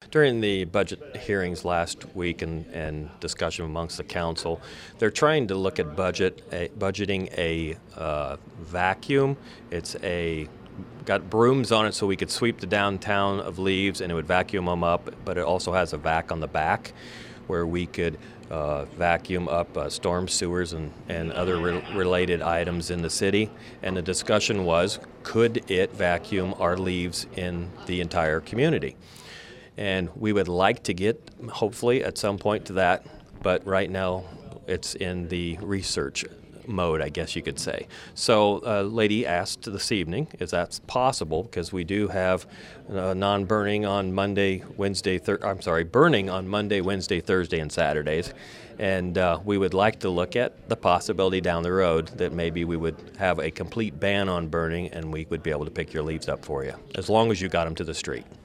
During the budget hearings last week and discussion amongst the council, they're trying to look at budgeting a vacuum. It's got brooms on it so we could sweep the downtown of leaves and it would vacuum them up, but it also has a vac on the back where we could vacuum up storm sewers and other related items in the city. And the discussion was, could it vacuum our leaves in the entire community? And we would like to get, hopefully, at some point to that, but right now it's in the research mode, I guess you could say. So a lady asked this evening if that's possible, because we do have non-burning on Monday, Wednesday, burning on Monday, Wednesday, Thursday, and Saturdays. And we would like to look at the possibility down the road that maybe we would have a complete ban on burning and we would be able to pick your leaves up for you, as long as you got them to the street.